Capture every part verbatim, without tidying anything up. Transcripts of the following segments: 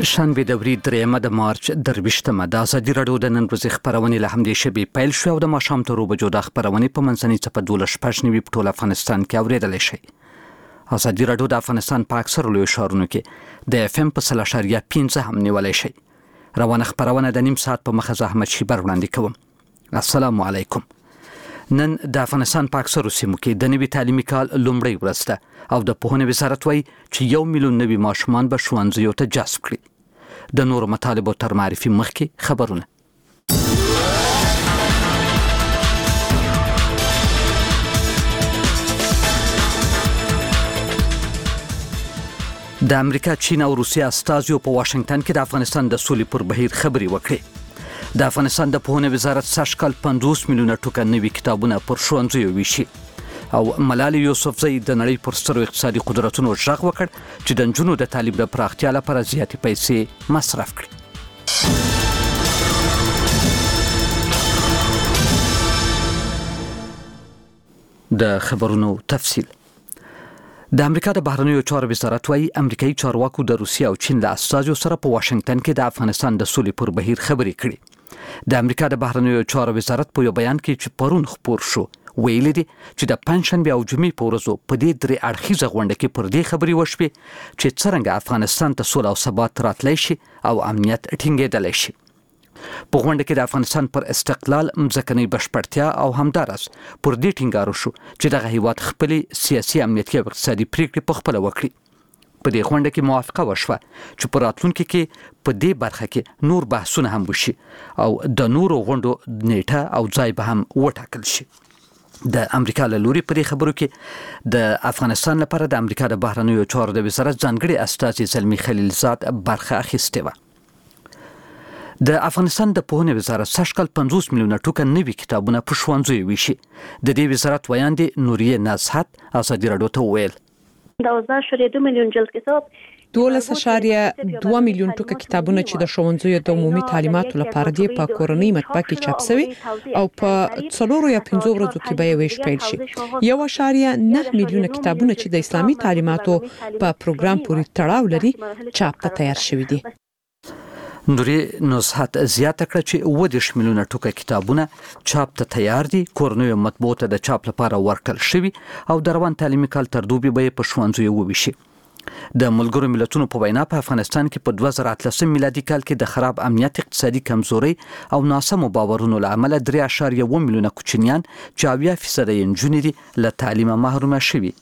شنبه د ورځې درېیمه د مارچ درویشتمه د ازادي راډیو د نن ورځې خبرونه له همدې شبي پیل شو او د ماښام تر اوبه جوړ خبرونه په منځنۍ څپه دولس شپږ نیوي په ټول افغانستان کې اوریدل شي. ازادي راډیو د افغانستان په اکثر لوی ښارونو کې د اف ام په سل اشاریه پنځه هم نیولای شي. روانه خبرونه د نیم ساعت په مخه زحمت شي بر وړاندې کوم. السلام علیکم. نن د افغانستان په اکثر سیمو کې د نوي تعلیمي کال لومړی ورځ ده او د پوهنې وزارت وايي چې یو میلیون نوي ماشومان به ښوونځیو ته جذب کړي. د نورو مطالبو تر معرفي مخکې خبرونه. د امریکا، چین او روسیې استازیو په واشنگټن کې د افغانستان د سولې پر بهیر خبرې وکړې. د افغانستان د پوهنې وزارت سږ کال پنځوس میلیونه ټوکه نوي کتابونه پر ښوونځیو ویشي او ملالۍ یوسفزۍ د نړۍ پر سترو اقتصادي قدرتونو غږ وکړ چې د نجونو د تعلیم د پراختیا لپاره زیاتې پیسې مصرف کړي. د خبرونو تفصیل. د امریکا د بهرنیو چارو وزارت وايي امریکایي چارواکو د روسیې او چین له استازو سره په واشنگټن کې د افغانستان د سولې پر بهیر خبرې کړې. د امریکا د بهرنیو چارو وزارت په یو بیان کې چې پرون خپور شو ویلي دي چې د پنځشنبه او جمعې په ورځو په دې درې اړخیزه غونډه کې پر دې خبرې وشوې چې څرنګه افغانستان ته سوله او ثبات راتلی شي او امنیت ټینګېدلی شي. په غونډه کې د افغانستان پر استقلال، مځکنۍ بشپړتیا او همداراز پر دې ټینګار وشو چې دغه هیواد خپلې سیاسي، امنیتي او اقتصادي پریکړې په خپله وکړي. په دې غونډه کې موافقه وشوه چې په راتلونکي کې په دې برخه کې نور بحثونه هم وشي او د نورو غونډو نیټه او ځای به هم وټاکل شي. د امریکا له لوري په دې خبرو کې د افغانستان لپاره د امریکا د بهرنیو چارو د وزارت ځانګړي استازي زلمي خلیلزاد برخه اخیستې وه. د افغانستان د پوهنې وزارت سږ کال پنځوس میلیونه ټوکه نوي کتابونه په ښوونځیو ویشي. د دې وزارت ویاندې نوریه نصحت ازادي راډیو ته وویل دوازده اعشاریه دو میلیون جلد کتاب دولس اعشاریه دوه میلیون ټوکه کتابونه چې د ښوونځیو د عمومي تعلیماتو لپاره دي په کورنۍ مطبعه کې چاپ شوي او په څلورو یا پنځو ورځو کې به یې ویش پیل شي. یو اعشاریه نه میلیونه کتابونه چې د اسلامي تعلیماتو په پروګرام پورې تړاو لري چاپ ته تیار شوي دي. نوریه نصحت زیاته کړه چې اووه دېرش میلیونه ټوکه کتابونه چاپ ته تیار دي، کورنیو مطبوعو ته د چاپ لپاره ورکړل شوي او د روان تعلیمي کال تر دوبي به یې په ښوونځیو وویشي. د ملګرو ملتونو په وینا په افغانستان کې په دوه زره اتلسم میلادي کال کې د خراب امنیت، اقتصادي کمزوري او ناسمو باورونو له امله درې اعشاریه اووه میلیونه کوچنیان چې اویا فیصده یې نجونې دي له تعلیمه محرومه شوي.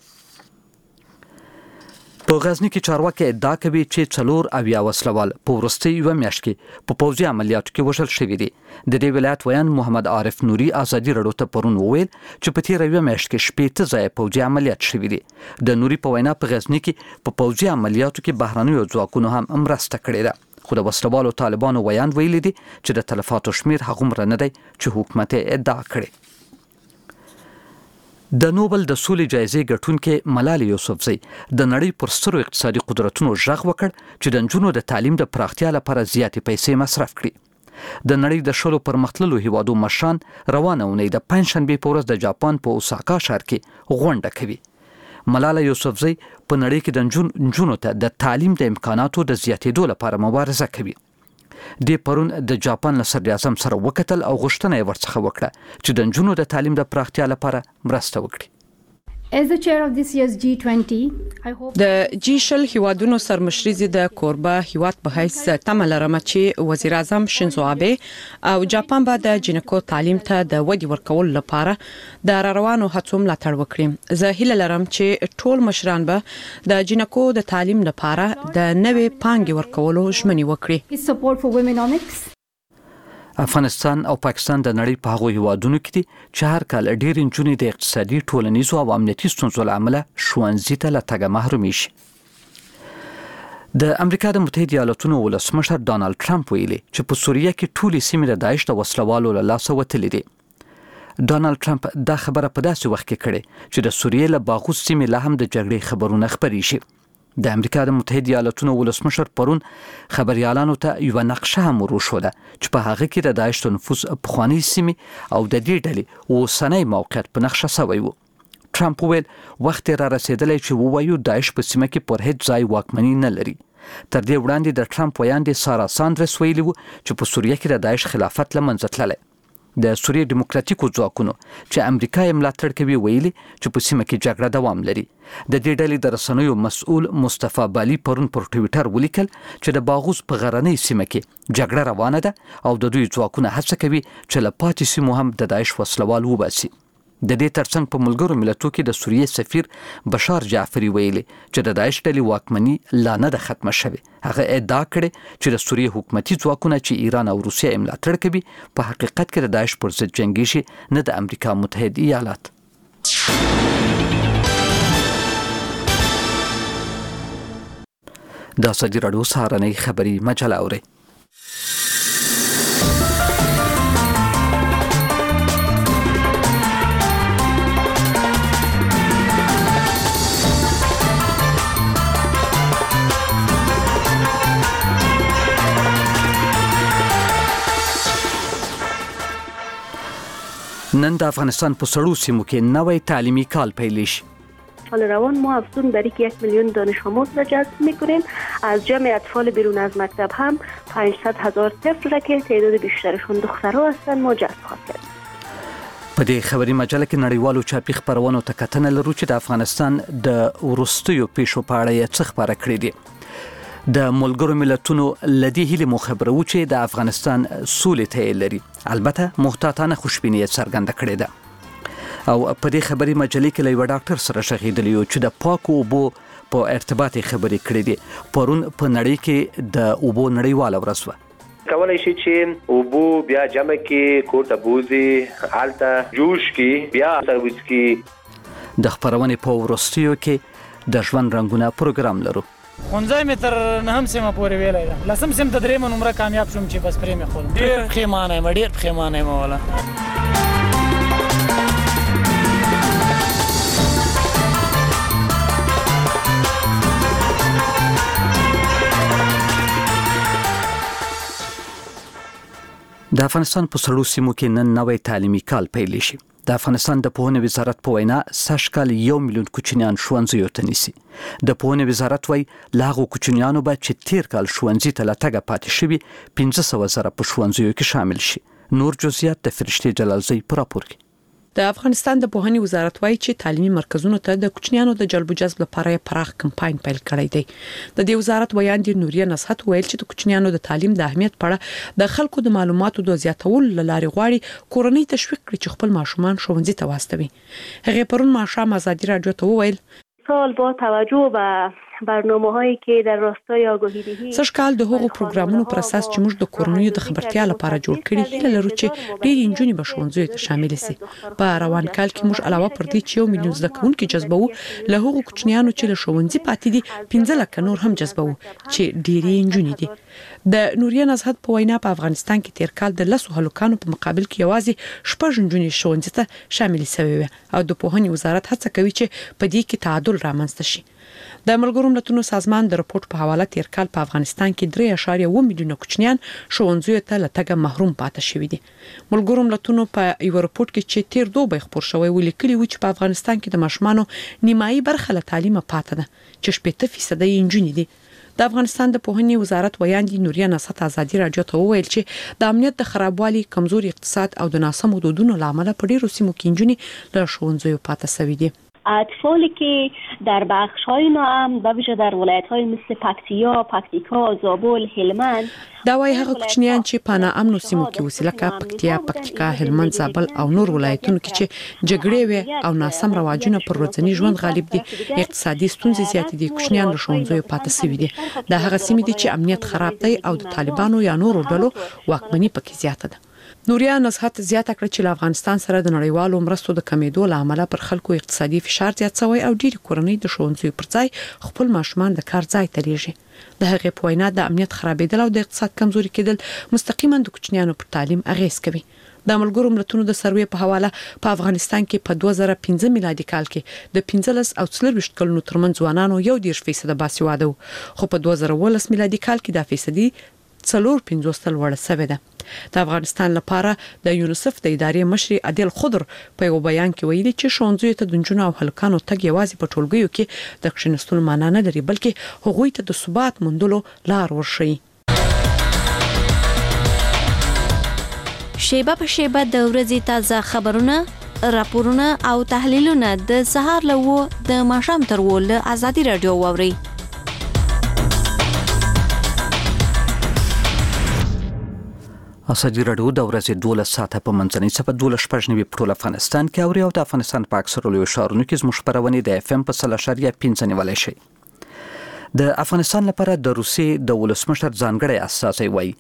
په غزني کې چارواکي ادعا کوي چې څلور اویا وسلوال په وروستۍ یوه میاشت کې په پوځي عملیاتو کې وژل شوي دي. د دې ولایت ویان محمد عارف نوري ازادي راډیو ته پرون وویل چې په تېره یوه میاشت کې شپېته ځایه پوځي عملیات شوي دي. د نوري په وینا په غزني کې په پوځي عملیاتو کې بهرنیو ځواکونو هم مرسته کړې ده، خو د وسلوالو طالبانو ویان ویلي دي چې د تلفاتو شمیر هغومره نه دی چې حکومت ادعا کړي. د نوبل د سولې جایزې ګټونکې ملالۍ یوسفزۍ د نړۍ پر سترو اقتصادي قدرتونو غږ وکړ چې د نجونو د تعلیم د پراختیا لپاره زیاتې پیسې مصرف کړي. د نړۍ د شلو پرمختللو هیوادو مشران روانه اونۍ د پنځشنبې په ورځ د جاپان په اوساکا ښار کې غونډه کوي. ملالۍ یوسفزۍ په نړۍ کې د نجونو ته د تعلیم د امکاناتو د زیاتېدو لپاره مبارزه کوي. د پرون د جاپان له صدر اعظم سره وکتل او غوښتنه یې ورڅخه وکړه چې د نجونو د تعلیم د پراختیا لپاره مرسته وکړي. As the chair of this year's جی twenty, I hope د جی شل هیوادونو سرمشري د کوربه هیواد په حیث تمه لرم چې وزیر اعظم شینزو آبه او جاپان به د جنکو تعلیم ته د ودی ورکول لپاره د روانو هڅو ملاتړ وکړي. زه هیله لرم چې ټول مشران به د جنکو د تعلیم لپاره د نوې پانګې ورکولو ژمنې وکړي. support for womenomics. افغانستان او پاکستان د نړۍ په هغو هیوادونو کې دي چې هر کال ډېرې نجونې د اقتصادي، ټولنیزو او امنیتي ستونزو له امله ښوونځي ته له تګه محرومې شي. د امریکا د متحده ایالاتونو ولسمشر ډانلډ ټرمپ ویلي چې په سوریه کې ټولې سیمې د داعش د وسلوالو له لاسه وتلې دي. ډانلډ ټرمپ دا خبره په داسې وخت کې کړې چې د سوریې له باغوس سیمې لا هم د جګړې خبرونه خپرې شي. د امریکا د متحده ایالاتونو ولسمشر پرون خبريالانو ته یو نقشه هم وروښوده چې په هغه کې د داعش د نفوذ پخواني سیمې او د دې ډلې اوسنی موقعیت په نقشه شوی و. ټرمپ ویل وخت را رسیدلی چې ووایو داعش په سیمه کې پر هیڅ ځای واکمني نه لري تر دې وړاندې د ټرمپ ویاندې سارا ساندرس ویلي وو چې په سوریه کې د داعش خلافت له منځه تللی. د سوریه دیموکراتیکو ځواکونو چې امریکا یې ملاتړ کوي ویلي چې په سیمه کې جګړه دوام لري. د دې ډلې د رسنیو مسؤل مصطفی بالي پرون پر ټویټر ولیکل چې د باغوس په غرنۍ سیمه کې جګړه روانه ده او د دوی ځواکونه هڅه کوي چې له پاتې سیمو هم د داعش وسلوال وباسي. د دې ترڅنګ په ملګرو ملتونو کې د سوریه سفیر بشار جعفری ویلي چې د داعش ډلې واکمني لا نه ده ختمه شوې. هغه ادعا کړې چې د سوریه حکومتي ځواکونه چې ایران او روسیه یې ملاتړ کوي په حقیقت کې د داعش پر ضد جنګیږي، نه د امریکا متحده ایالات. د ازادي راډیو سهارنۍ خبري مجله اورئ. نن د افغانستان په سړو سیمو کې نوی تعلیمی کال پیل شي. سال روان ما افزون بر یک میلیون دانش آموز را جذب می‌کنیم. از جمع اطفال بیرون از مکتب هم پانصد هزار طفل را که تعداد بیشترشون دخترها هستند ما جذب خواهیم. په دې خبري مجله کې نړیوالو چاپی خبرونو ته کتنه لرو چې د افغانستان د ورستیو پیښو په اړه یې څه خبره کړې دي. د ملګرو ملتونو لدی هلي مخبرو چې د افغانستان سولې ته لري، البته محتاطانه خوشبینی څرګنده کړې ده. او په دې خبري مجلې کې له ډاکټر سره شغیدلی چې د پاکو اوبو په ارتباط خبرې کړې دي. پرون په نړۍ کې د اوبو نړیواله ورځ و. کولای شي چې اوبو بیا جمع کې کوټه بوزي حالت جوش کې بیا سرویس کې. د خبرونه په ورستیو کې د ژوند رنگونه پروګرام لرو. خونځای مې تر نهم سیمه پورې ویلی ده. لسم سیم ته درېیمه نمره کامیاب شوم چې بس پرې مې خولم. ډېر پښیمانه یم ډېر پښیمانه یم واله. د افغانستان په سړو سیمو کې نن نوی تعلیمي کال پیل شي. د افغانستان د پوهنې وزارت په وینا سږ کال یو میلیون کوچنیان ښوونځیو ته نیسي. د پوهنې وزارت وايي له هغو کوچنیانو به چې تیر کال ښوونځي ته له تګه پاتې شوي پنځه سوه زره په ښوونځیو کې شامل شي. نور جزئیات د فرشتې جلالزی په راپور کې. د افغانستان د پوهنې وزارت وايي چې تعلیمي مرکزونو ته د کوچنیانو د جلب جذب لپاره پراخ کمپاین پیل کړی دی. د دې وزارت ویاندې نوریه نصحت ویل چې د کوچنیانو د تعلیم د اهمیت په اړه د خلکو د معلوماتو د زیاتولو لپاره غواړي کورنۍ تشویق کړي چې خپل ماشومان ښوونځي ته واستوي. هغه پرون ماښام ازادي رادیو ته وویل سال با توجه به برنامه‌هایی که در راستای آگاهی دهی سږ کال د هغو پروګرامونو پر اساس چې موږ د کورنیو د خبرتیا لپاره جوړ کړي هیله لرو چې ډېری نجونې به ښوونځیو ته شامل شي. په روان کال کې موږ علاوه پر دې چې یو میلیون زده کوونکي جذبوو له هغو کوچنیانو چې له ښوونځي پاتې دي پنځه لکه نور هم جذبوو چې ډېری نجونې دي. د نوریه نصحت په وینا په افغانستان کې تیر کال د لسو هلکانو په مقابل کې یوازې شپږ نجونې ښوونځي ته شامل شوې او د پوهنې وزارت هڅه کوي چې په دې کې تعادل رامنځته شي. د ملګرو ملتونو سازمان د رپورت په حواله تیر کال په افغانستان کې درې اعشاریه اووه میلیونه کوچنیان ښوونځیو ته له تګه محروم پاتې شوي دي. ملګرو ملتونو په یو رپورت کې چې تیر دوبی خپور شوی ولیکلي و چې په افغانستان کې د ماشومانو نیمایي برخه له تعلیمه پاتې ده چې شپږ فیصد یې نجونې دي. د افغانستان د پوهنې وزارت ویاندې نوریه نصحت ازادي رادیو ته وویل چې د امنیت د خرابوالي، کمزوري اقتصاد او د ناسمو دودونو لامل په ډیرو سیمو کې نجونې له ښوونځیو پاتې شوي دي. اطفالی که در بخش‌های ناامن و ویژه در ولایت‌های مثل پکتیا، پکتیکا، زابل، هلمند دا وايي هغه کوچنیان چې په ناامنو سیمو کې اوسي لکه پکتیا، پکتیکا، هلمند، زابل او نور ولایتونو کې چې جګړې وي او ناسم رواجونه پر ورځني ژوند غالب دي، اقتصادي ستونزې زیاتې دي، کوچنیان له ښوونځیو پاتې شوي دي. دا هغه سیمې دي چې امنیت خراب دی او د طالبانو یا نورو ډلو واکمني پکې زیاته ده. نوریه نصحت زیاته کړه چې افغانستان سره د نړیوالو مرستو د کمیدو لامل پر خلکو اقتصادي فشار زیات شوی او ډېری کورنۍ د ښوونځیو پر ځای خپل ماشومان د کار ځای ته لیږي. د هغې په وینا د امنیت خرابېدل او د اقتصاد کمزوري کېدل مستقیما د کوچنیانو پر تعلیم اغیز کوي. د ملګرو ملتونو د سروې په حواله په افغانستان کې په دوه زره پنځه میلادي کال کې د پنځلس او څلوېښت کلونو ترمنځ ځوانانو یو دېرش فیصد باسواده وو، خو په دوه زره اوولس میلادي کال کې دا فیصدي څلور پنځوس تل وړ شوې ده. د افغانستان لپاره د یونیسف د ادارې مشر عادل خضر په یو بیان کې ویلي چې ښوونځیو ته د نجونو او هلکانو تګ یوازې په ټولګیو کې د کښینستلو معنا نه لري، بلکې هغوی ته د ثبات موندلو لار ورښيي. شیبه په شیبه د ورځې تازه خبرونه، راپورونه او تحلیلونه د سهار له و د ماښام تر و له ازادي رادیو واوري. ازادي رادیو د ورځې دولس ساعته په منځنۍ سپه دولس شپږ نوي په ټول افغانستان کې اوري او د افغانستان په اکثرو لویو ښارونو کې زموږ خپرونې د اف ام په سل اشاریه پنځه نیولای شي. د افغانستان لپاره د روسیې د ولسمشر ځانګړی استازی وایي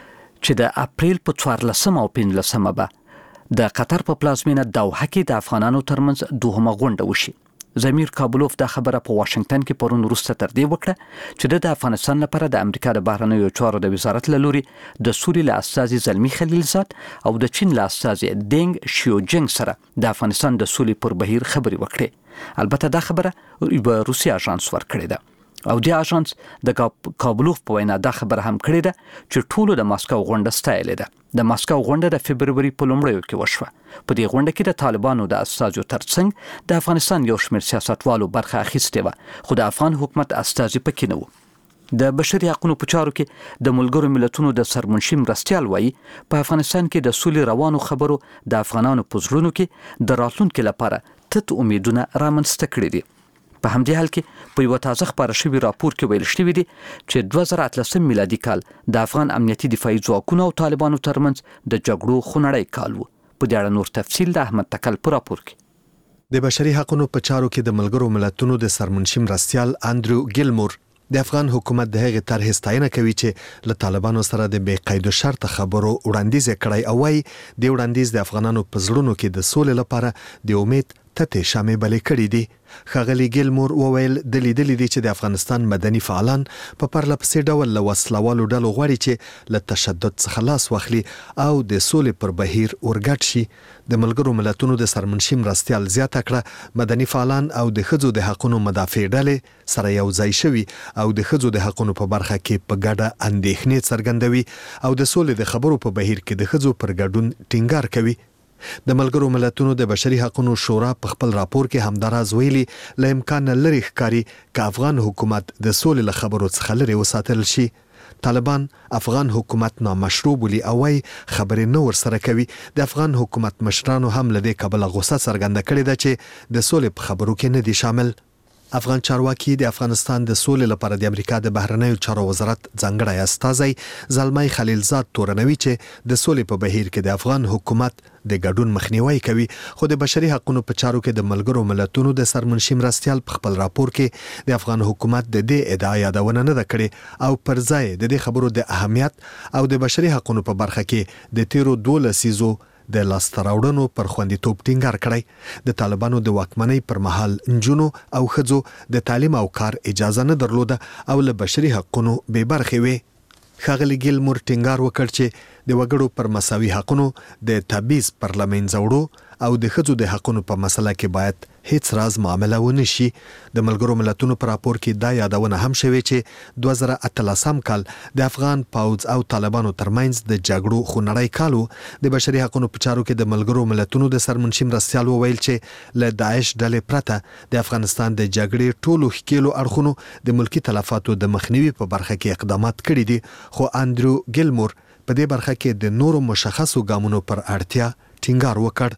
چې د اپریل په څوارلسمه او پنځلسمه به د قطر په پلازمینه دوحه کې د افغانانو ترمنځ دوهمه غونډه وشي. زمیر کابلوف دا خبره په واشنگټن کې پرون وروسته تر دې وکړه چې د افغانستان لپاره د امریکا د بهرنیو چارو د وزارت له لوري د سولې له استازي زلمی خلیلزاد او د چین له استازي دینګ شیوجنګ سره د افغانستان د سولې پر بهیر خبرې وکړې. البته دا خبره به روسي اژانس ورکړې ده او د اژانس د کابلوف په وینا دا خبره هم کړې ده چې ټولو د ماسکو غونډه ستایلې ده. د ماسکو غونډه د فبرवरी په لومړیو کې وشوه. په دې غونډه کې د طالبانو د استازو ترڅنګ د افغانستان یو شمېر سیاستوالو برخه اخیستې وه، خو د افغان حکومت استازي پکې نه و. د بشري حقوقو په چارو کې د ملګرو ملتونو د سرمنشي مرستیال وایي په افغانستان کې د سولې روانو خبرو د افغانانو په زړونو کې د راتلونکي لپاره تت امیدونه رامنځته کړي دي. په همدې حال کې په یو تازه خبره شوی راپور کې ویل شوی دی چې دوه زره اتلسم میلادي کال د افغان امنیتي دفاعي ځواکونو او طالبانو ترمنځ د جګړو خونړی کال و. په دې اړه نور تفصیل د احمد تکل په راپور کې. د بشري حقوقو په چارو کې د ملګرو ملتونو د سرمنشي مرستیال اندرو ګیلمور د افغان حکومت د هغې طرحې ستاینه کوي چې له طالبانو سره د بې قید و شرط خبرو وړاندیز کړی او وايي د وړاندیز د افغانانو په زړونو کې د سولې لپاره د امید تته شامې بلې کړې دي. ښاغلي ګیلمور وویل د لیدلې دي چې د افغانستان مدني فعالان په پرله پسې ډول له وسلوالو ډلو غواړي چې له تشدد څخه لاس واخلي او د سولې پر بهیر ورګډ شي. د ملګرو ملتونو د سرمنشي مرستیال زیاته کړه مدني فعالان او د ښځو د حقوقو مدافع ډلې سره یو ځای شوي او د ښځو د حقوقو په برخه کې په ګډه اندېښنې څرګندوي او د سولې د خبرو په بهیر کې د ښځو پر ګډون ټینګار کوي. د ملګرو ملتونو د بشري حقوقو شورا په خپل راپور کې همداراز ویلي له امکان لري ښکاری چې افغان حکومت د سولې له خبرو څخه لري وساتل شي. طالبان افغان حکومت نامشروع بولی او وايي خبرې نو ورسره کوي. د افغان حکومت مشرانو هم له دې کبله غوسه څرګنده کړې ده چې د سولې په خبرو کې نه دي شامل. افغان چارواکي د افغانستان د سولې لپاره د امریکا د بهرنیو چارو وزارت ځانګړی استازی زلمی خلیلزاد تورنوي چې د سولې په بهیر کې د افغان حکومت د ګډون مخنیوي کوي، خو د بشري حقوقو په چارو کې د ملګرو ملتونو د سرمنشي مرستیال په خپل راپور کې د افغان حکومت د دې ادعا یادونه نه کړې او پر ځای د دې خبرو د اهمیت او د بشري حقوقو په برخه کې د تیرو دوه لسیزو د لاستراوړنو پر خوندیتوب ټینګار کړی. د طالبانو د واکمنۍ پر مهال نجونو او ښځو د تعلیم او کار اجازه نه درلوده او له بشري حقوقو بې برخې وې. ښاغلي ګیلمور ټینګار وکړ چې د وګړو پر مساوي حقوقو د تبعیض پر له منځه وړو او د ښځو د حقوقو په مسله کې باید هیڅ راز معامله ونه شي. د ملګرو ملتونو په راپور کې دا یادونه هم شوې چې دوه زره اتلسم کال د افغان پوځ او طالبانو ترمنځ د جګړو خونړی کال و. د بشري حقوقو په چارو کې د ملګرو ملتونو د سرمنشي مرستیال وویل چې له داعش ډلې پرته د افغانستان د جګړې ټولو ښکیلو اړخونو د ملکی تلفاتو د مخنیوي په برخه کې اقدامات کړي دي، خو اندرو ګیلمور په دې برخه کې د نورو مشخصو ګامونو پر اړتیا ټینګار وکړ.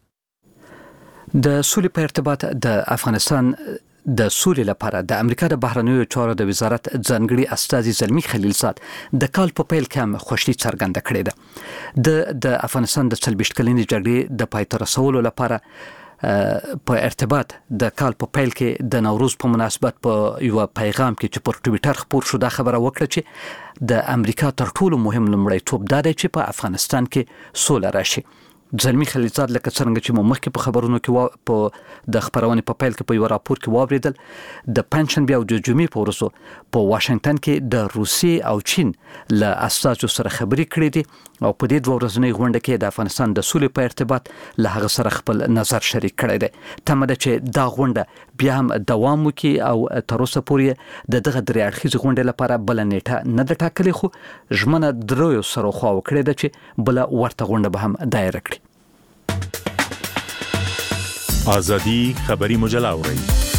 د سولې په ارتباط د افغانستان د سولې لپاره د امریکا د بهرنیو چارو د وزارت ځانګړي استازي زلمی خلیلزاد د کال په پیل کې هم خوشحالي څرګنده کړې ده. د د افغانستان د څلوېښت کلنې جګړې د پای ته رسولو لپاره په ارتباط د کال په پیل کې د نوروز په مناسبت په یو پیغام کې چې پر ټویټر خپور شو دا خبره وکړه چې د امریکا تر ټولو مهم لومړیتوب دا دی چې په افغانستان کې سوله راشي. زلمی خلیلزاد لکه څنګه چې مو مخکې په خبرونو کې په د خبرونې په پیل کې په یو راپور کې واوریدل د پنځشنبې او د جمعې په ورځو په واشنگټن کې د روسیې او چین له استازو سره خبرې کړې دي او په دې دوه ورځنۍ غونډه کې د افغانستان د سولې په ارتباط له هغه سره خپل نظر شریک کړی دی. تمه ده چې دا غونډه بیا هم دوام وکړي او تر اوسه پورې د دغه درې اړخیزې غونډې لپاره بل نیټه نه ده ټاکلې، خو ژمنه دریو سره خوا وکړې ده چې بل ورته غونډه به هم دایره کړي. آزادی خبری مجله اورئ.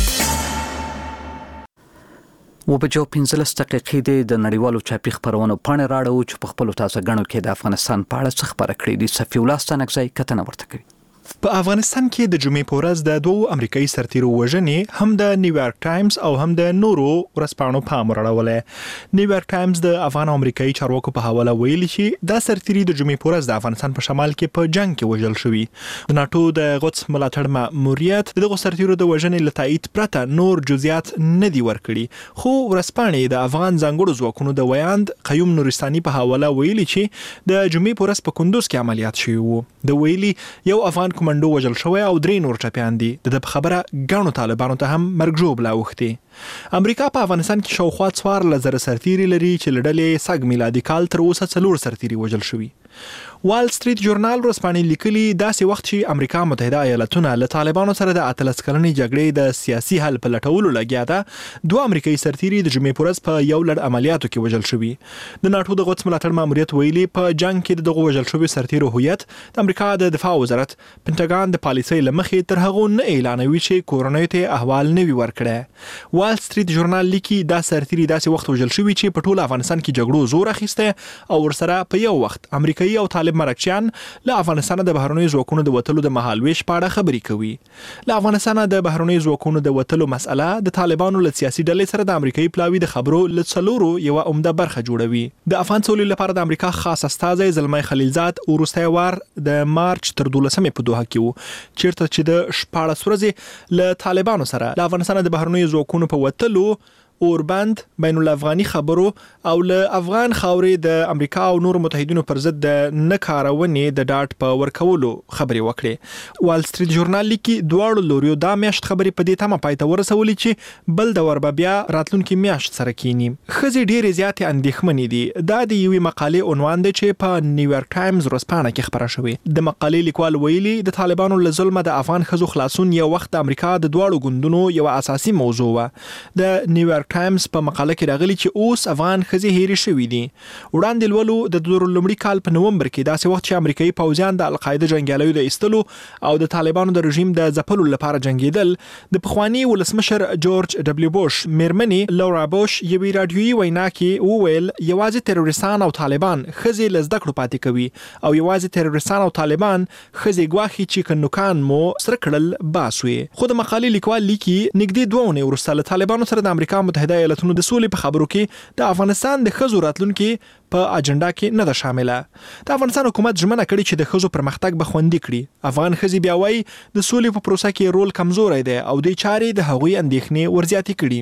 و په جو پنځلس دقیقې د نړیوالو چاپی خبرونو پاڼې راړو چې په خپل تازه غنو کې د افغانستان په اړه څه خبره کړې دي. صفی الله ستانکزی کتنه ورته کوي. په افغانستان کې د جمعې په ورځ د دوو امریکایي سرتیرو وژنې هم د نیویارک ټایمز او هم د نورو ورځپاڼو پام راړولې. نیویارک ټایمز د افغان او امریکایي چارواکو په حواله ویلي چې دا سرتیري د جمعې په ورځ د افغانستان په شمال کې په جنگ کې وژل شوی. د ناتو د قدس ملاتړ ماموریت دغه سرتیرو د وژنې له تایید پرته نور جزئیات نه دی ورکړي، خو ورځپاڼې د افغان ځانګړو ځواکونو د ویاند قیوم نورستاني په حواله ویلي چې د جمعې په ورځ په کندوز کې عملیات شوی وو. د ویلي یو افغان کمانډو وژل شوی او درې نور ټپیان دي. د خبره غاڼو طالبانو ته هم مرګ جوړ لا وختي. امریکا په افغانستان کې شاوخوا څوارلس زره سرتیري لري چې لړلې سګ میلادي کال تر اوسه څلور سرتیري وژل شوی. وال سټریټ جورنال ورځپاڼې لیکلي داسې وخت چې امریکا متحده ایالاتونه له طالبانو سره د اتلس کلنې جګړې د سیاسي حل په لټولو لګیا ده، دوه امریکایي سرتیري د جمعې په ورځ په یو لړ عملیاتو کې وژل شوي. د ناتو د قدس ملاتړ ماموریت ویلي په جنگ کې دغه وژل شوي سرتیرو هویت د امریکا د دفاع وزارت پنټاګان د پالیسۍ له مخې تر هغه نه اعلانوي چې کورنۍ ته احوال نه وي ورکړی. وال سټریټ جورنال لیکي دا سرتیري داسې وخت وژل شوي چې په ټول افغانستان کې جګړو زور اخیسته او ورسره په یو وخت امریکایي او طالب مرکچیان له افغانستان د بهرنیو ځواکونو د وټلو د مهالويش په اړه خبرې کوي. له افغانستان د بهرنیو ځواکونو د وټلو مسأله د طالبانو له سیاسي ډلې سره د امریکایي پلاوی د خبرو له څلورو یو عمده برخه جوړوي. د افغان سولې لپاره د امریکا خاص استازی زلمي خلیلزاد ورسته وار د مارچ تر دولسمې په دوحه کې وو، چیرته چې د شپاړس ورځې له طالبانو سره د افغانستان د بهرنیو ځواکونو په وټلو اوربند بین الافغاني خبرو او له افغان خاورې د امریکا او نور متحدینو پر ضد د نکارونې د ډاټ په ورکولو خبرې وکړي. وال سټریټ جورنال لیکي دواړو لوریو دا میاشت خبرې په دې تمه پای ته ورسولې چې بل د وربه بیا راتلونکي میاشت سره کینی. خزي ډېرې زیاتې اندېښمنې دي. دا د یوې مقالې عنوان دی چې په نیویارک ټایمز ورځپاڼه کې خبره شوې. د مقالې لیکوال ویلي د طالبانو له ظلمه د افغان ښځو خلاصون یو وخت د امریکا د دواړو ګوندونو یو اساسي موضوع و. د نیویارک ټایمز په مقاله کې راغلي چې اوس افغان ښځې هېرې شوې دي. وړاندې لولو د دوه زره لومړي کال په نومبر کې داسې وخت چې امریکایي پوځیان د القاعده جنګیالیو د ایستلو او د طالبانو د رژیم د ځپلو لپاره جنګیدل، د پخوانی ولسمشر جورج ډبلیو بوش میرمنې لورا بوش یوې رادیویي وینا کې وویل یوازې تروریستان او طالبان ښځې له زده کړو پاتې کوي او یوازې تروریستان او طالبان ښځې ګواښي چې که نوکان مو سره کړل باس وي. خو د مقالې لیکوال لیکي نږدې دوه اونۍ وروسته له طالبانو سره د امریکا متحده ایالاتونو د سولې په خبرو کې د افغانستان د ښځو راتلونکي په اجنډا کې نه ده شامله. د افغانستان حکومت ژمنه کړې چې د ښځو پرمختګ به خوندي کړي. افغان ښځې بیا وایي د سولې په پروسه کې رول کمزوری دی او د چارې د هغوی اندېښنې ورزیاتې کړي.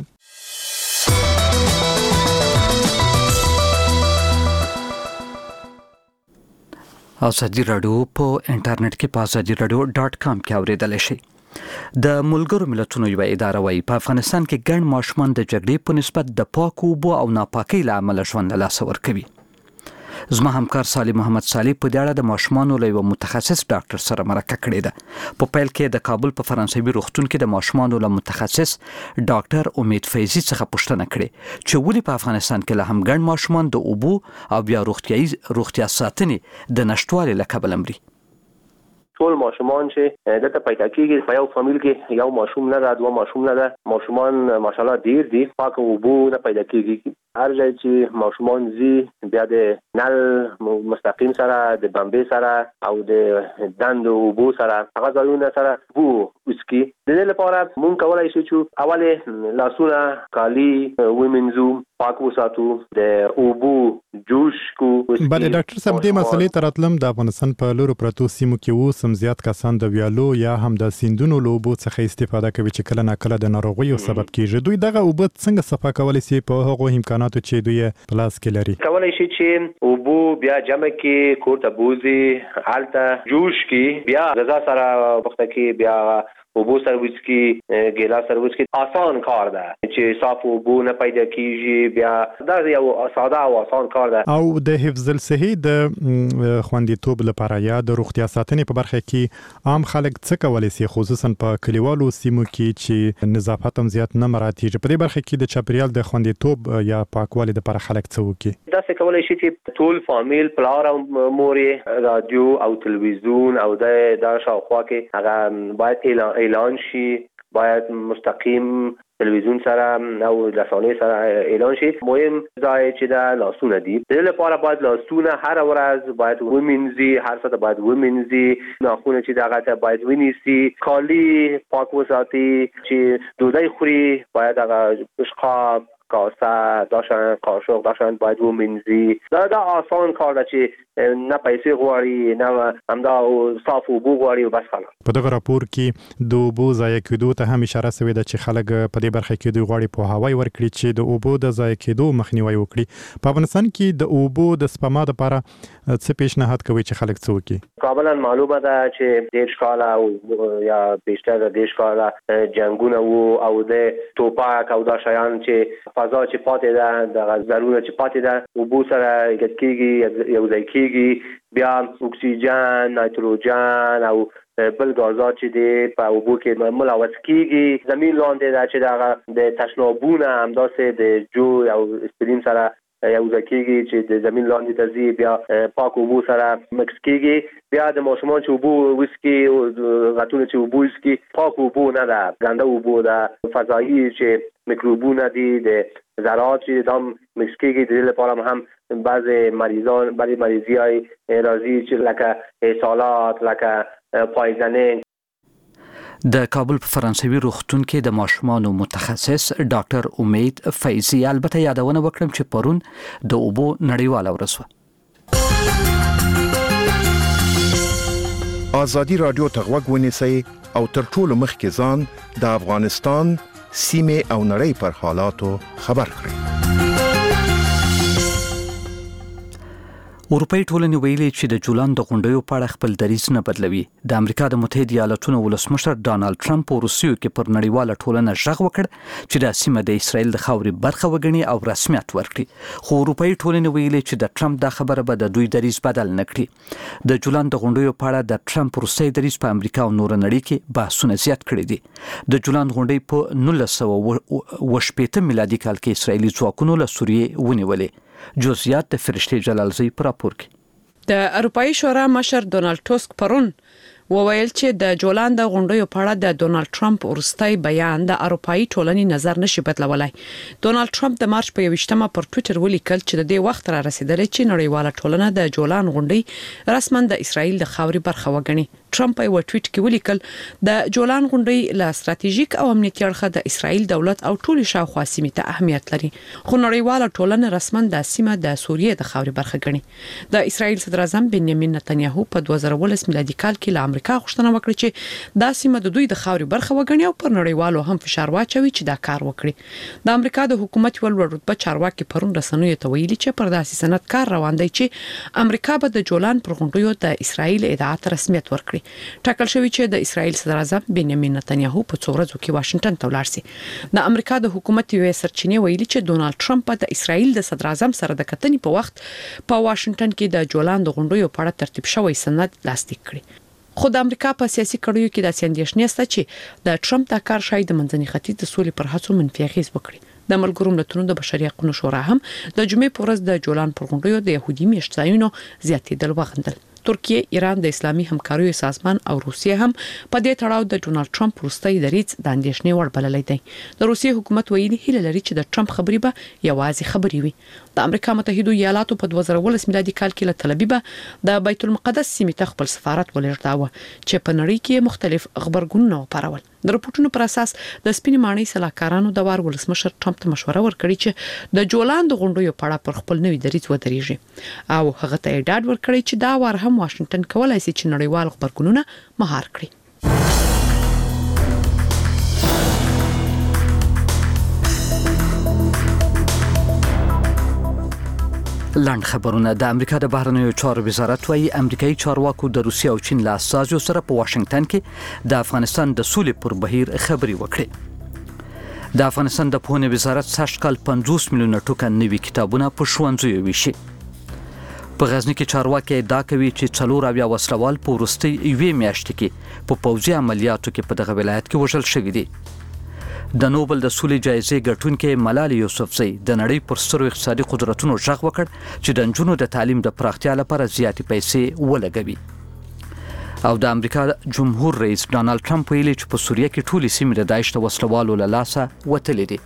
ازادي راډیو په انټرنیټ کې په ازادي راډیو ډاټ کام کې اوریدل شي. د ملګرو ملتونو یو اداره وايي په افغانستان کې ګڼ ماشومان د جګړې په نسبت د پاکو اوبو او ناپاکۍ له امله ژوند له لاسه ورکوي. زما همکار صالح محمد صالح په دې اړه د ماشومانو له یو متخصص ډاکټر سره مرکه کړې ده. په پیل کې د کابل په فرانسوي روغتون کې د ماشومانو له متخصص ډاکټر امید فیضي څخه پوښتنه کړې چې ولې په افغانستان کې له هم ګڼ ماشومان د اوبو او بیا روغتیايي روغتیا ساتنې د نشټوالي له کبله مري. ټول ماشومان چې دلته پیدا کیږي په یو فامیل کې یو ماشوم نه ده، دوه ماشوم نه ده، ماشومان ماشاءالله ډیر دي، پاک اوبو نه پیدا کیږي. هر ځای چې ماشومان زی بیا د نل مستقیم سره د بمبې سره او د دند اوبو سره هغه ځایونه سره بو وسکي. د دې لپاره مونږ کولای شو چې اوله لاسونه کالی ومنځو، پاک وساتو، د اوبو جوش کو. بله ډاکټر صاحب دې مسلې تر اتلم د افغانستان په لورو پرتو سیمو کې وو سم زیات کسان د ویالو یا هم د سیندونو لوبو څخه استفاده کوي چې کله ناکله د ناروغیو سبب کیږي. دوی دغه اوبه څنګه صفا کولی شي په هغو امکاناتو چې دوی په لاس کې لري؟ کولای شي چې اوبو بیا جمع کې کور ته بوزي، هلته جوش کې بیا غذا سره وخت کې بیا اوبو سروس کې ګیلا سروس کې آسان کار ده چې صاف اوبو نه پیدا کیږي بیا دا یو ساده او آسان کار ده. او د حفظ الصحي د خوندیتوب لپاره یا د روغتیا ساتنې په برخه کې عام خلک څه کولی شي خصوصا په کلیوالو سیمو کې چې نظافت هم زیات نه مراعاتېږي؟ په دې برخه کې د چاپیریال د خوندیتوب یا پاکوالي لپاره خلک څه وکړي؟ دا څه کولای شي چې ټول فامیل پلار او مور رادیو او تلویزیون او د دا شاوخوا کې هغه باید اعلان شي، باید مستقیم تلویزیون سره او رسانې سره اعلان شي. مهم ځای چې دا لاسونه دي د لپاره باید لاسونه هر ورځ باید ومینځي، هر څه باید ومینځي، ناخونه چې دغه ته باید ونیسي، کالی پاک وساتي، چې ډوډۍ خوري باید هغه پشقاب کاسه داشتن قاشق داشتن باید ومینځي. دا دا آسان کار ده چې نه پیسې غواړي نه همدا صاف اوبو غواړي او بس خلاص. په دغه راپور کې د اوبو ضایع کېدو ته هم اشاره شوې ده چې خلک په دې برخه کې دوی غواړي پوهاوی ورکړي چې د اوبو د ضایع کېدو مخنیوي وکړي. په افغانستان کې د اوبو د سپما لپاره څه پیشنهاد کوي چې خلک څه وکړي؟ کاملا معلومه ده چې ډېر کاله او یا بیشتر ډېر کاله جنگونه وو او د توپک او دا شیان چې فضا چې پاتې ده د ضرورت چې پاتې ده اوبو سره ګډ کېږي یو ځای کېږي، بیا اکسیجن، نایتروجن او بل غازات چې دی په اوبو کې ملوث کېږي. زمین لاندې ده چې دغه د تشنابونه همداسې د جو او اسپرین سره یو ځای کېږي چې د زمین لاندې ته ځي، بیا پاک اوبو سره مکس کېږي. بیا د ماشومان چې اوبو وسکي غټونه چې اوبو وسکي پاک اوبو نه ده، ګنده اوبو ده، فضایي چې میکروبونه دي د ذرات چې دام مکس کېږي. د دې لپاره هم بعضی مریضان بعضی مریضی‌های راځي چې لکه اسهالات، لکه پایزنینګ. د کابل په فرانسوي روغتون کې د ماشومانو متخصص ډاکټر امید فیضی البته یادونه وکړم چې پرون د اوبو نړیواله ورځ وه. آزادي رادیو ته غوږ ونیسئ او تر ټولو مخکې ځان د افغانستان سیمې او نړۍ پر حالاتو خبر کړئ. اروپאי ټولنې ویلي چې د جولان د غونډیو په اړه خپل دریځ نه بدلوي. د امریکا د متحده ایالاتونو ولسمشر ډانلډ ټرمپ په روسیې کې پر نړیواله ټولنه ژغ وکړ چې د سیمه د اسرائیل د خاورې برخه وګڼي او رسمیت ورکړي. خو اروپאי ټولنې ویلي چې د ټرمپ دا خبره به د دوی دریځ بدل نه کړي. د جولان د غونډیو په اړه د ټرمپ روسي دریځ په امریکا او نور نړۍ کې بحثونه زیات کړي دي. د جولان غونډې په نولس سوه اوه شپېته میلادي کال کې اسرائیلي ځواکونو له سوریې ونیولې. جزئیات د فرشتي جلالزی پر راپور کې. د اروپאי شورا مشر ډونالد ټسک پرون وویل چې د جولان د غونډیو په اړه د ډونالد ټرمپ ورستۍ بیان د اروپאי ټولنې نظر نشي بدلولای. ډونالد ټرمپ د مارچ په یوشتمه پر ټوئیټر ولیکل چې د دې وخت را رسیدلی چې نړیواله ټولنه د جولان غونډۍ رسما د اسرائیل د خاورې برخه وګڼي. ټرمپ په ټوئیټ کې ولیکل د جولان غونډۍ له ستراتیژیک او امنیتي اړخه د اسرائیل دولت او ټول شاوخوا سیمې ته اهمیت لري، خو نړیواله ټولنه رسما د سیمه د سوریې د خاورې برخه ګڼي. د اسرائیل صدر اعظم بنیامین نتنیاهو په دوه زره ولس میلادي کال کې له امریکا غوښتنه وکړه چې دا سیمه د دوی د خاورې برخه وګڼي او پر نړیوالو هم فشار واچوي چې دا کار وکړي. د امریکا د حکومت ول رتبه چارواکي پرون رسنیو ته ویلي چې پر داسې سند کار روان دی چې امریکا به د جولان پر غونډیو د اسرائیل ادعات رسمیت ورکړي. ټاکل شوی چې د اسرائیل صدر اعظم بنیامین نتنیاهو په څو ورځو کې واشنگټن ته ولاړ شي. د امریکا د حکومت یو سرچینې ویلي چې ډونالد ټرمپ د اسرائیل د صدر اعظم سره د کتنې په وخت په واشنگټن کې د جولان د غونډیو په اړه ترتیب شوی سند لاسلیک کړی. خو د امریکا په سیاسي کړیو کې د اندېښنې شته چې د ټرمپ دا کار شاید د منځني ختیځ د سولې پر هڅو منفي اغېز وکړي. د ملګرو ملتونو د بشري حقوقو شورا هم د جمعې په ورځ د جولان پر غونډیو د يهودي میشت ځایونو زیاتېدل وغندل. ترکیه، ایران، د اسلامي همکاریو سازمان او روسیه هم په دې تړاو د ډونالد ټرمپ وروستۍ دریځ د اندېښنې وړ بللی دی. د روسیې حکومت ویلي هیله لري چې د ټرمپ خبرې به یوازې خبرې وي. د امریکا متحده ایالاتو په دوه زره ولس میلادي کال کې له تل ابیب د بیت المقدس سیمې ته خپل سفارت ولېږداوه چې په نړۍ کې مختلف خبرګونونه وپارول. د راپورټونو پر اساس د سپینې ماڼۍ سلاکارانو د وار ولسمشر ټرمپ ته مشوره ورکړي چې د جولان د غونډیو په اړه پر خپل نوي دریځ ودرېږي او هغه ته ډاډ ورکړي چې دا وار هم واشنگټن کولای شي چې نړیوال خبرګونونه مهار کړي. لاند خبرونه د امریکا د بهرنیو چارو وزارت وايي امریکایي چارواکو د روسیې او چین له استازو سره په واشنگټن کې د افغانستان د سولې پر بهیر خبرې وکړې. د افغانستان د پوهنې وزارت سږ کال پنځوس میلیونه ټوکن نوي کتابونه په ښوونځیو ویشي. په غزني کې چارواکي ادعا کوي چې څلور اویا وسلوال په وروستۍ یوې میاشتې کې په پوځي عملیاتو کې په دغه ولایت کې وژل شوي دي. د نوبل د سولې جایزې ګټونکې ملالۍ یوسفزۍ د نړۍ پر سترو اقتصادي قدرتونو غږ وکړ چې د نجونو د تعلیم د پراختیا لپاره زیاتې پیسې ولګوي. او د امریکا جمهور رئیس ډانلډ ټرمپ ویلي چې په سوریه کې ټولې سیمې د داعش د وسلوالو له لاسه وتلې دي.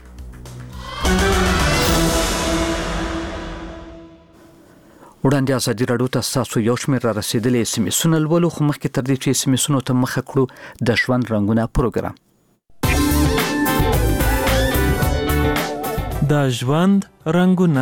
وړاندې ازادي راډیو ته ستاسو یو شمېر را رسېدلي اس ام اسونه لولو، خو مخکې تر دې چې اس ام اسونو ته مخه کړو د ژوند رنګونه پروګرام. د ژوند رنګونه.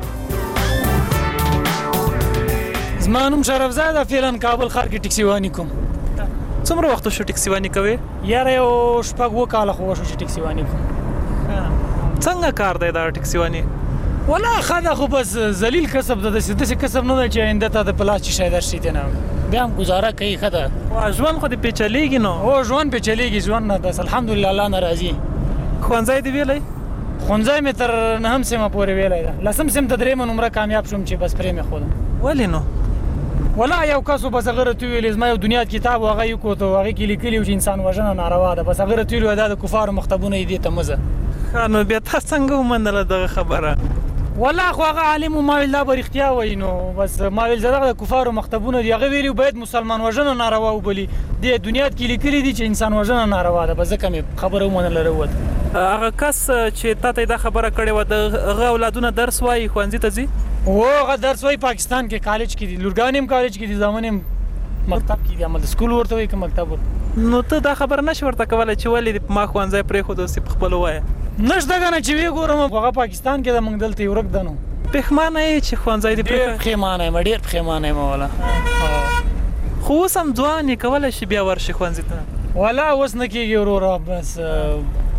زما نوم شرفزاده، فعلا کابل ښار کې ټکسي واني کوم. څومره وخت شو ټکسي واني کوې؟ یاره یو شپږ اووه کاله خو وشو چې ټکسي واني کوم. څنګه کار دی دا ټکسي واني؟ والله ښه ده، خو بس ذلیل کسب ده، داسې کسب نه ده چې آینده ته د پلاس چې شی درشي دی نه بیا هم ګزاره کوي. ښه ده، ژوند خو دې پیچلیږي نو؟ هو ژوند پیچلیږي، ژوند نه بس الحمدلله الله نه راضي. ښوونځی دې ویلی؟ ښوونځی مې تر نهم سیمه پورې ویلی ده، لسم سیم ته درېیمه نمره کامیاب شوم چې بس پرې مې ښودم. ولې نو؟ والله یو کس و بس هغه راته ویلې زما یو دنیا کتاب و هغه یې وکوت و هغې کې لیکلي و چې انسان وژنه ناروا ده، بس هغه راته ویلي و دا د کفارو مکتبونه یې دې ته مه ځه. ښه نو بیا تا څنګه ومنله دغه خبره؟ والله خو هغه عالم و ما ویل دا به رښتیا وایي، نو بس ما ویل زه دغه د کفارو مکتبونه دي، هغه ویلي باید مسلمان وژنه ناروا وبولي، دې دنیا کې لیکلي دي چې انسان وژنه ناروا ده، بس ځکه مې خبره ومنله راووت. هغه کس چې تا ته دا خبره کړې وه د هغه اولادونه درس وایي، ښوونځي ته ځي؟ هو هغه درس وایي، پاکستان کې کالج کې دي، لورګانې هم کالج کې دي، زامن هم مکتب کې دي، عمل سکول ورته وایي که مکتب ورته. نو ته دا خبره نشې ورته کولی چې ولې ما ښوونځی پرېښود اوس یې په خپلو وایه؟ نشته که نه چې ویې ګورم هغه پاکستان کې ده، موږ دلته یې ورک ده. نو پښیمانه یې چې ښوونځی دې ډېر پښیمانه یم، ډېر پښیمانه یم والله. خو اوس هم ځوان یې، کولی شي بیا ورشي ښوونځي ته؟ والله اوس نه کېږي وروره، بس